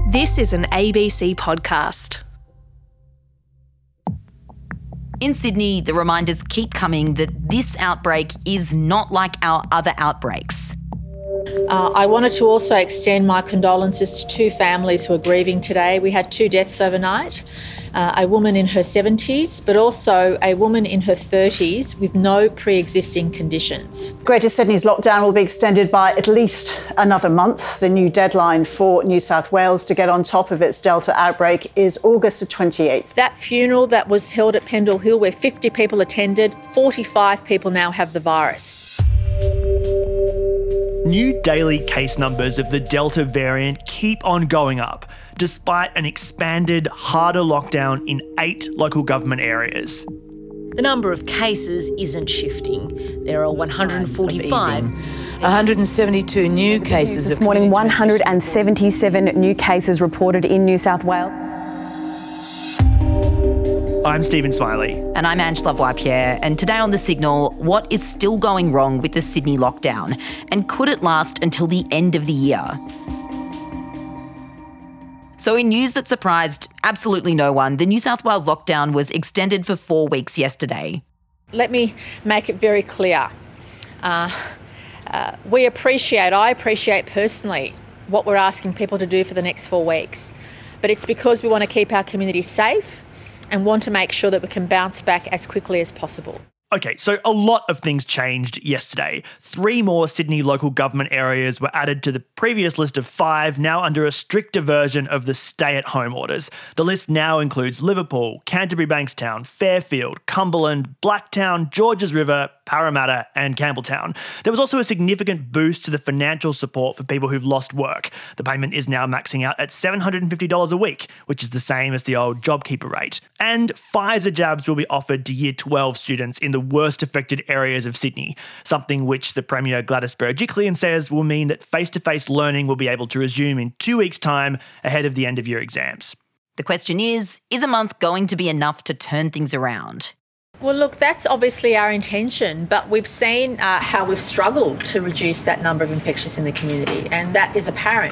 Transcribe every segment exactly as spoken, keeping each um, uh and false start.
This is an A B C podcast. In Sydney, the reminders keep coming that this outbreak is not like our other outbreaks. Uh, I wanted to also extend my condolences to two families who are grieving today. We had two deaths overnight, uh, a woman in her seventies, but also a woman in her thirties with no pre-existing conditions. Greater Sydney's lockdown will be extended by at least another month. The new deadline for New South Wales to get on top of its Delta outbreak is August the twenty-eighth. That funeral that was held at Pendle Hill, where fifty people attended, forty-five people now have the virus. New daily case numbers of the Delta variant keep on going up, despite an expanded, harder lockdown in eight local government areas. The number of cases isn't shifting. There are one hundred forty-five. one hundred seventy-two new cases. This morning, one hundred seventy-seven new cases reported in New South Wales. I'm Stephen Smiley. And I'm Ange Lavoie-Pierre. And today on The Signal, what is still going wrong with the Sydney lockdown? And could it last until the end of the year? So in news that surprised absolutely no one, the New South Wales lockdown was extended for four weeks yesterday. Let me make it very clear. Uh, uh, we appreciate, I appreciate personally what we're asking people to do for the next four weeks. But it's because we want to keep our community safe and want to make sure that we can bounce back as quickly as possible. Okay, so a lot of things changed yesterday. Three more Sydney local government areas were added to the previous list of five, now under a stricter version of the stay-at-home orders. The list now includes Liverpool, Canterbury Bankstown, Fairfield, Cumberland, Blacktown, Georges River, Parramatta and Campbelltown. There was also a significant boost to the financial support for people who've lost work. The payment is now maxing out at seven hundred fifty dollars a week, which is the same as the old JobKeeper rate. And Pfizer jabs will be offered to Year twelve students in the worst affected areas of Sydney, something which the Premier Gladys Berejiklian says will mean that face-to-face learning will be able to resume in two weeks' time ahead of the end-of-year exams. The question is, is a month going to be enough to turn things around? Well, look, that's obviously our intention, but we've seen uh, how we've struggled to reduce that number of infectious in the community, and that is apparent.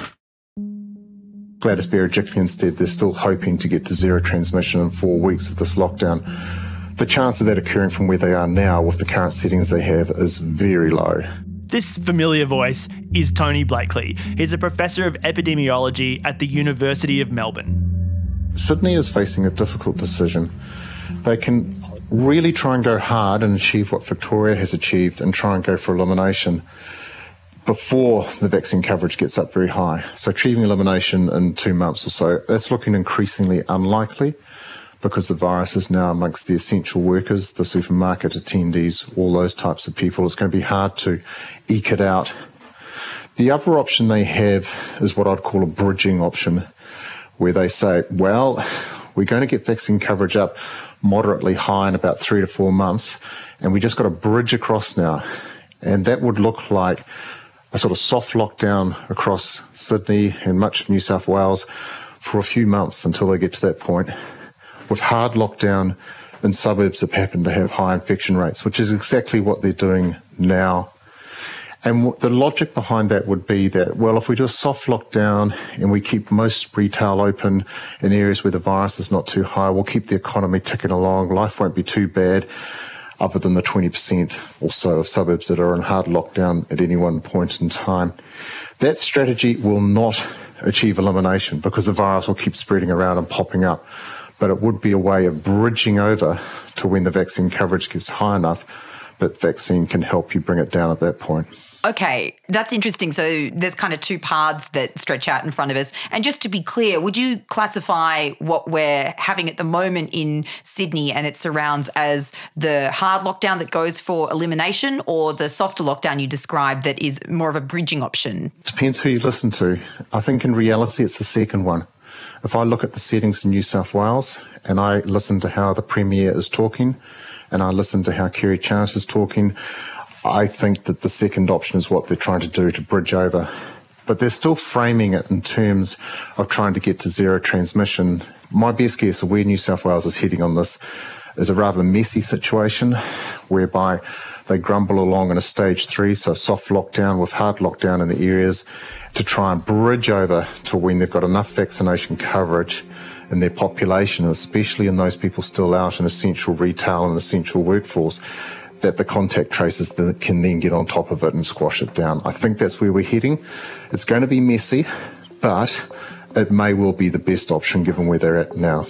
Gladys Berejiklian said they're still hoping to get to zero transmission in four weeks of this lockdown. The chance of that occurring from where they are now with the current settings they have is very low. This familiar voice is Tony Blakely. He's a professor of epidemiology at the University of Melbourne. Sydney is facing a difficult decision. They can really try and go hard and achieve what Victoria has achieved and try and go for elimination before the vaccine coverage gets up very high. So achieving elimination in two months or so, that's looking increasingly unlikely because the virus is now amongst the essential workers, the supermarket attendees, all those types of people. It's going to be hard to eke it out. The other option they have is what I'd call a bridging option, where they say, well, we're going to get vaccine coverage up moderately high in about three to four months, and we just got a bridge across now. And that would look like a sort of soft lockdown across Sydney and much of New South Wales for a few months until they get to that point, with hard lockdown in suburbs that happen to have high infection rates, which is exactly what they're doing now. And the logic behind that would be that, well, if we do a soft lockdown and we keep most retail open in areas where the virus is not too high, we'll keep the economy ticking along, life won't be too bad, other than the twenty percent or so of suburbs that are in hard lockdown at any one point in time. That strategy will not achieve elimination because the virus will keep spreading around and popping up. But it would be a way of bridging over to when the vaccine coverage gets high enough that vaccine can help you bring it down at that point. Okay, that's interesting. So there's kind of two paths that stretch out in front of us. And just to be clear, would you classify what we're having at the moment in Sydney and its surrounds as the hard lockdown that goes for elimination, or the softer lockdown you described that is more of a bridging option? Depends who you listen to. I think in reality it's the second one. If I look at the settings in New South Wales and I listen to how the Premier is talking and I listen to how Kerry Charles is talking, I think that the second option is what they're trying to do to bridge over. But they're still framing it in terms of trying to get to zero transmission. My best guess of where New South Wales is heading on this is a rather messy situation whereby they grumble along in a stage three, so soft lockdown with hard lockdown in the areas, to try and bridge over to when they've got enough vaccination coverage in their population, especially in those people still out in essential retail and essential workforce, that the contact tracers can then get on top of it and squash it down. I think that's where we're heading. It's going to be messy, but it may well be the best option given where they're at now.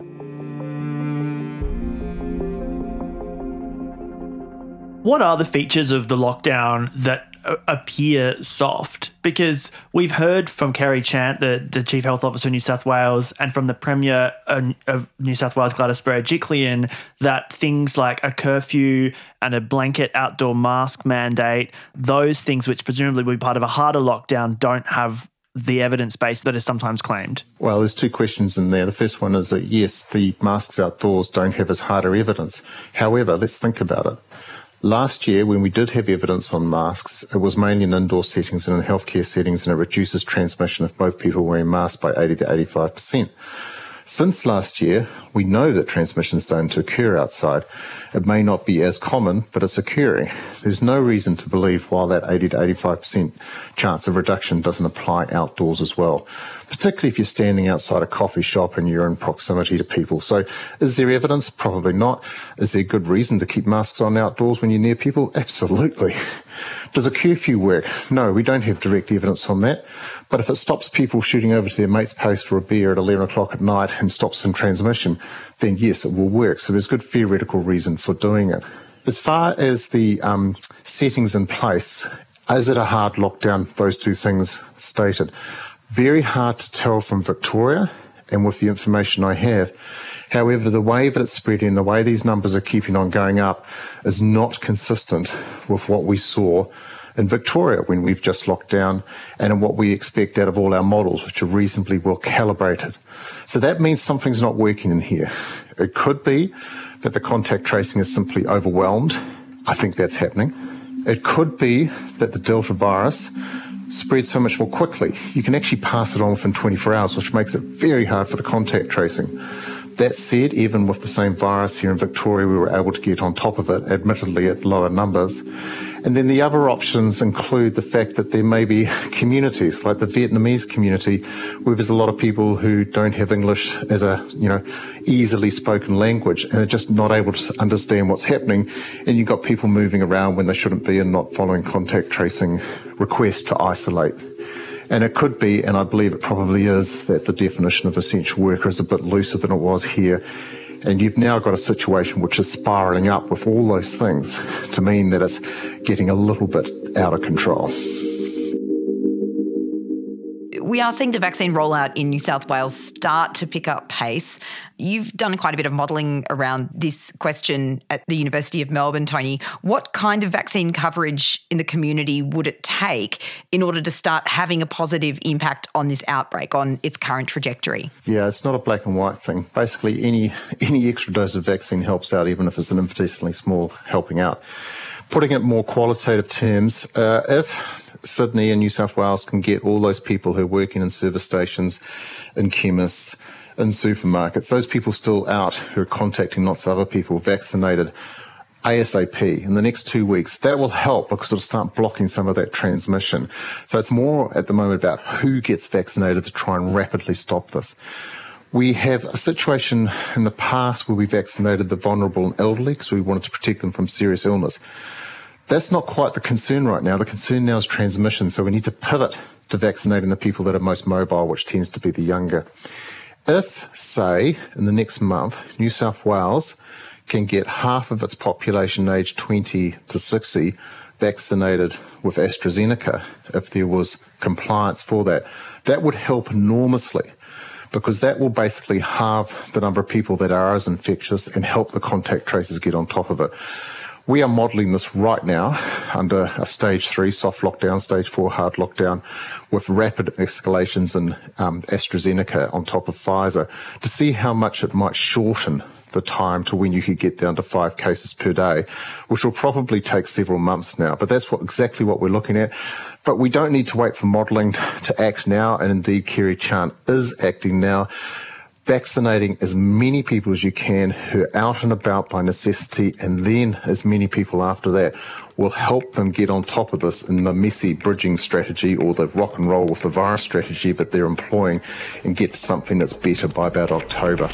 What are the features of the lockdown that appear soft? Because we've heard from Kerry Chant, the, the Chief Health Officer of New South Wales, and from the Premier of New South Wales, Gladys Berejiklian, that things like a curfew and a blanket outdoor mask mandate, those things which presumably will be part of a harder lockdown, don't have the evidence base that is sometimes claimed. Well, there's two questions in there. The first one is that, yes, the masks outdoors don't have as harder evidence. However, let's think about it. Last year, when we did have evidence on masks, it was mainly in indoor settings and in healthcare settings, and it reduces transmission of both people wearing masks by eighty to eighty-five percent. Since last year, we know that transmissions don't occur outside. It may not be as common, but it's occurring. There's no reason to believe why that eighty to eighty-five percent chance of reduction doesn't apply outdoors as well, particularly if you're standing outside a coffee shop and you're in proximity to people. So is there evidence? Probably not. Is there good reason to keep masks on outdoors when you're near people? Absolutely. Does a curfew work? No, we don't have direct evidence on that. But if it stops people shooting over to their mate's place for a beer at eleven o'clock at night and stops some transmission, then yes, it will work. So there's good theoretical reason for doing it. As far as the um, settings in place, is it a hard lockdown? Those two things stated. Very hard to tell from Victoria and with the information I have. However, the way that it's spreading, the way these numbers are keeping on going up is not consistent with what we saw in Victoria when we've just locked down and in what we expect out of all our models, which are reasonably well calibrated. So that means something's not working in here. It could be that the contact tracing is simply overwhelmed. I think that's happening. It could be that the Delta virus spreads so much more quickly. You can actually pass it on within twenty-four hours, which makes it very hard for the contact tracing. That said, even with the same virus here in Victoria, we were able to get on top of it, admittedly at lower numbers. And then the other options include the fact that there may be communities, like the Vietnamese community, where there's a lot of people who don't have English as a, you know, easily spoken language and are just not able to understand what's happening. And you've got people moving around when they shouldn't be and not following contact tracing requests to isolate. And it could be, and I believe it probably is, that the definition of essential worker is a bit looser than it was here. And you've now got a situation which is spiralling up with all those things to mean that it's getting a little bit out of control. We are seeing the vaccine rollout in New South Wales start to pick up pace. You've done quite a bit of modelling around this question at the University of Melbourne, Tony. What kind of vaccine coverage in the community would it take in order to start having a positive impact on this outbreak, on its current trajectory? Yeah, it's not a black and white thing. Basically, any any extra dose of vaccine helps out, even if it's an infinitesimally small helping out. Putting it in more qualitative terms, uh, if Sydney and New South Wales can get all those people who are working in service stations, in chemists, in supermarkets, those people still out who are contacting lots of other people vaccinated ASAP in the next two weeks, that will help because it'll start blocking some of that transmission. So it's more at the moment about who gets vaccinated to try and rapidly stop this. We have a situation in the past where we vaccinated the vulnerable and elderly because we wanted to protect them from serious illness. That's not quite the concern right now. The concern now is transmission, so we need to pivot to vaccinating the people that are most mobile, which tends to be the younger. If, say, in the next month, New South Wales can get half of its population aged twenty to sixty vaccinated with AstraZeneca, if there was compliance for that, that would help enormously, because that will basically halve the number of people that are as infectious and help the contact tracers get on top of it. We are modelling this right now under a stage three soft lockdown, stage four hard lockdown, with rapid escalations in um, AstraZeneca on top of Pfizer to see how much it might shorten the time to when you could get down to five cases per day, which will probably take several months now. But that's what exactly what we're looking at. But we don't need to wait for modelling to act now, and indeed Kerry Chant is acting now. vaccinating as many people as you can who are out and about by necessity, and then as many people after that, will help them get on top of this in the messy bridging strategy or the rock and roll with the virus strategy that they're employing, and get to something that's better by about October.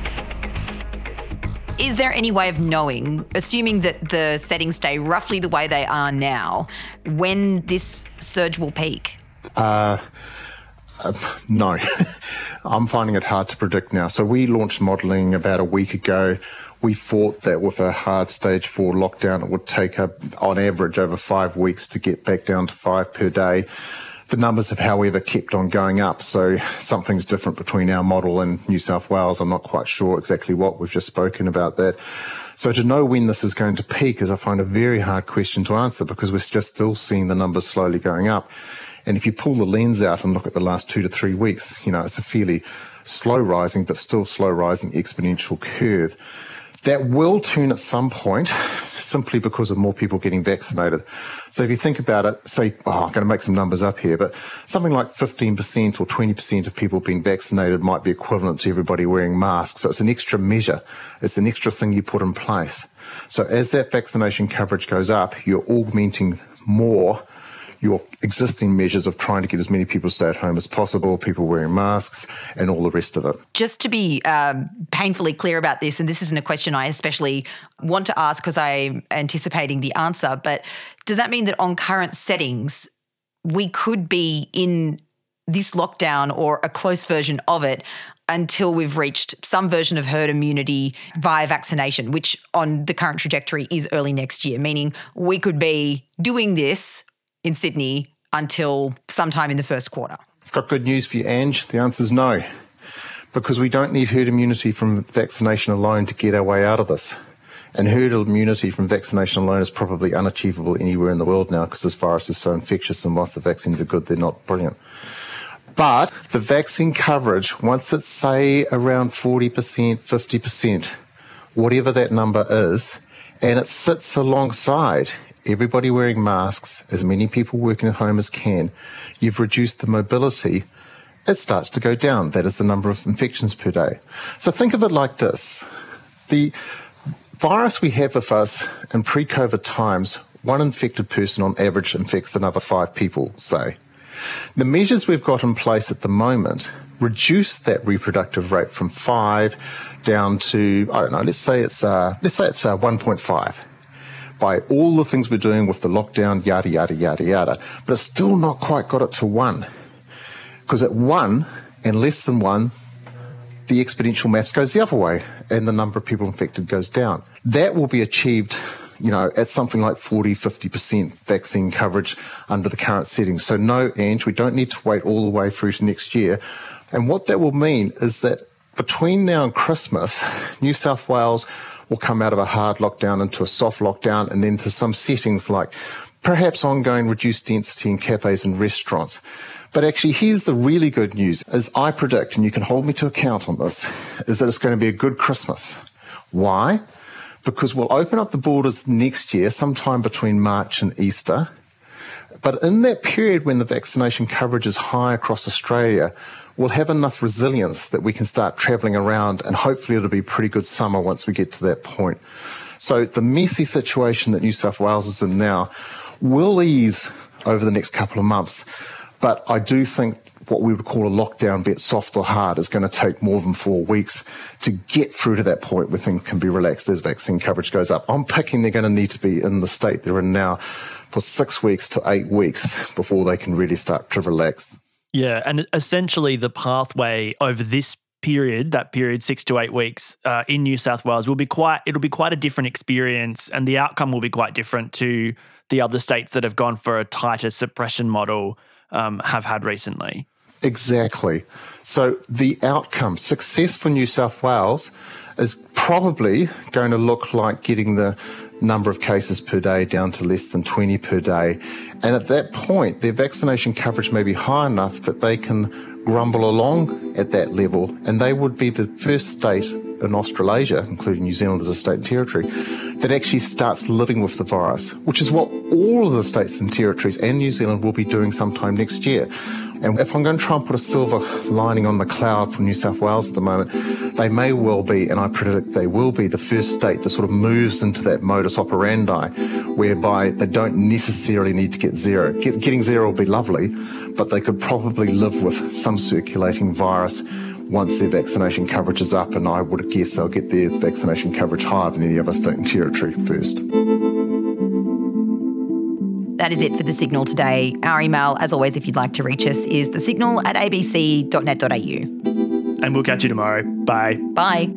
Is there any way of knowing, assuming that the settings stay roughly the way they are now, when this surge will peak? Uh, uh, no. I'm finding it hard to predict now. So we launched modelling about a week ago. We thought that with a hard stage four lockdown, it would take, a, on average, over five weeks to get back down to five per day. The numbers have, however, kept on going up, so something's different between our model and New South Wales. I'm not quite sure exactly what. We've just spoken about that. So to know when this is going to peak is, I find, a very hard question to answer, because we're just still seeing the numbers slowly going up. And if you pull the lens out and look at the last two to three weeks, you know, it's a fairly slow rising, but still slow rising exponential curve. That will turn at some point, simply because of more people getting vaccinated. So if you think about it, say, oh, I'm going to make some numbers up here, but something like fifteen percent or twenty percent of people being vaccinated might be equivalent to everybody wearing masks. So it's an extra measure. It's an extra thing you put in place. So as that vaccination coverage goes up, you're augmenting more your existing measures of trying to get as many people to stay at home as possible, people wearing masks, and all the rest of it. Just to be um, painfully clear about this, and this isn't a question I especially want to ask because I'm anticipating the answer, but does that mean that on current settings, we could be in this lockdown or a close version of it until we've reached some version of herd immunity via vaccination, which on the current trajectory is early next year, meaning we could be doing this in Sydney until sometime in the first quarter? I've got good news for you, Ange. The answer is no, because we don't need herd immunity from vaccination alone to get our way out of this. And herd immunity from vaccination alone is probably unachievable anywhere in the world now, because this virus is so infectious, and whilst the vaccines are good, they're not brilliant. But the vaccine coverage, once it's, say, around forty percent, fifty percent, whatever that number is, and it sits alongside everybody wearing masks, as many people working at home as can, you've reduced the mobility, it starts to go down. That is the number of infections per day. So think of it like this. The virus we have with us in pre-COVID times, one infected person on average infects another five people, say. The measures we've got in place at the moment reduce that reproductive rate from five down to, I don't know, let's say it's, uh, let's say it's uh, one point five. By all the things we're doing with the lockdown, yada, yada, yada, yada. But it's still not quite got it to one. Because at one and less than one, the exponential maths goes the other way and the number of people infected goes down. That will be achieved, you know, at something like forty, fifty percent vaccine coverage under the current settings. So no, Ange, we don't need to wait all the way through to next year. And what that will mean is that between now and Christmas, New South Wales will come out of a hard lockdown into a soft lockdown, and then to some settings like perhaps ongoing reduced density in cafes and restaurants. But actually, here's the really good news, as I predict, and you can hold me to account on this, is that it's going to be a good Christmas. Why? Because we'll open up the borders next year, sometime between March and Easter. But in that period when the vaccination coverage is high across Australia, we'll have enough resilience that we can start travelling around, and hopefully it'll be a pretty good summer once we get to that point. So the messy situation that New South Wales is in now will ease over the next couple of months. But I do think what we would call a lockdown, be it soft or hard, is going to take more than four weeks to get through to that point where things can be relaxed as vaccine coverage goes up. I'm picking they're going to need to be in the state they're in now for six weeks to eight weeks before they can really start to relax. Yeah, and essentially the pathway over this period, that period six to eight weeks uh, in New South Wales, will be quite. It'll be quite a different experience, and the outcome will be quite different to the other states that have gone for a tighter suppression model um, have had recently. Exactly. So the outcome, success for New South Wales, is probably going to look like getting the number of cases per day down to less than twenty per day. And at that point, their vaccination coverage may be high enough that they can grumble along at that level, and they would be the first state in Australasia, including New Zealand as a state and territory, that actually starts living with the virus, which is what all of the states and territories and New Zealand will be doing sometime next year. And if I'm going to try and put a silver lining on the cloud for New South Wales at the moment, they may well be, and I predict they will be, the first state that sort of moves into that modus operandi, whereby they don't necessarily need to get zero. Get, getting zero will be lovely, but they could probably live with some circulating virus once their vaccination coverage is up, and I would guess they'll get their vaccination coverage higher than any other state and territory first. That is it for The Signal today. Our email, as always, if you'd like to reach us, is thesignal at a b c dot net dot a u. And we'll catch you tomorrow. Bye. Bye.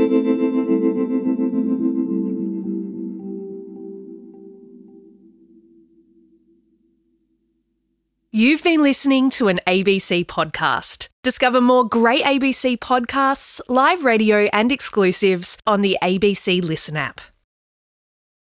You've been listening to an A B C podcast. Discover more great A B C podcasts, live radio and exclusives on the A B C Listen app.